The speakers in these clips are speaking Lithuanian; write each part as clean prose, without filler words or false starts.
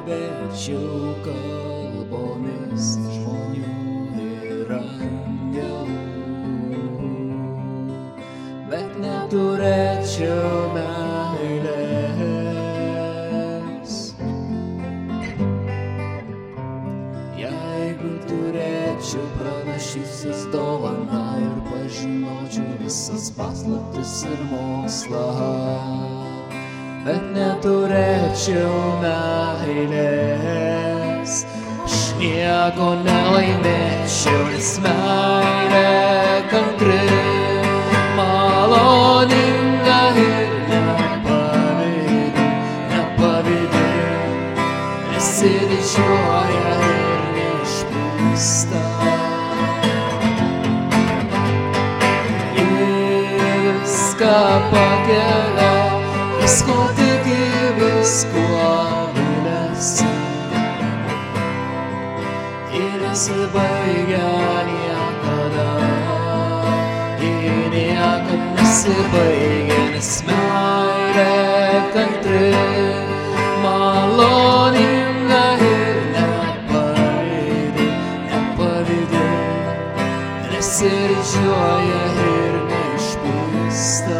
kalbėčiau kalbomis žmonių ir angelų, bet neturėčiau meilės. Jeigu turėčiau pranašystės dovaną ir pažinočiau visas paslaptis ir mokslą, bet neturėčiau meilės, aš nieko nelaimėčiau, nes meilė kantri, maloninga ir nepavydi, nesididžiuoja ir neišpūsta. Viską pakelia, visko tiki, viskuo viliasi, ir nesibaigia niekada, ir niekad nesibaigia, nes meilė kantri, maloninga ir nepavydi, nesididžiuoja ir neišpūsta.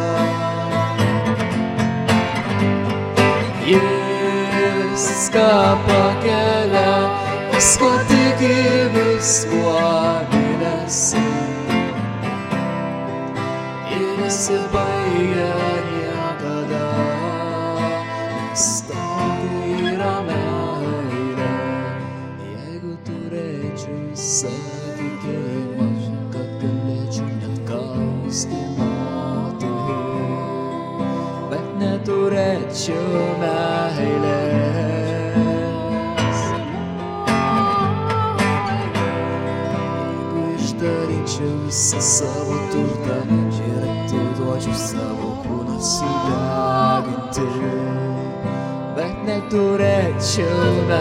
Viską pakelia, visko tiki, viskuo viliasi, ir nesibaigia niekada, nes tokia yra meilė. Jeigu turėčiau visą tikėjimą, kad galėčiau net kausti bet neturėčiau meilės. Jeigu išdaryčiau visą savo turtą ir atiduočiau savo kūną sudeginti, bet neturėčiau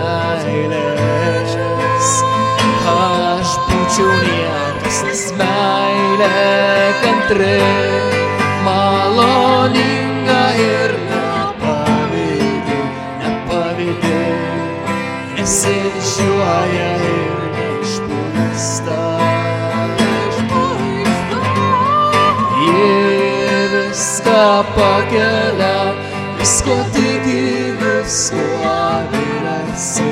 meilės, aš būčiau niekas, nes meilė kantri, maloninga ir nepavydi, nesididžiuoja ir neišpūsta. Ji viską pakelia, visko tiki, viskuo viliasi,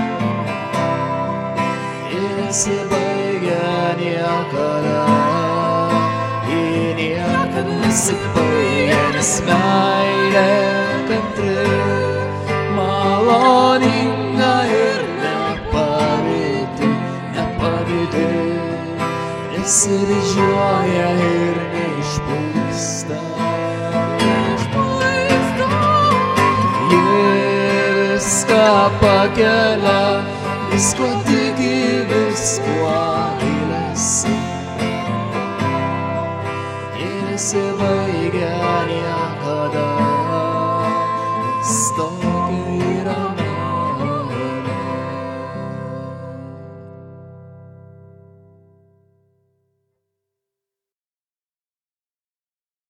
ir nesibaigia niekada, ir niekad nesibaigia, nes meilė kantri, maloninga ir nepavydi, nesididžiuoja ir neišpūsta. Ji viską pakelia, visko tiki, viskuo viliasi, ir nesibaigia niekada.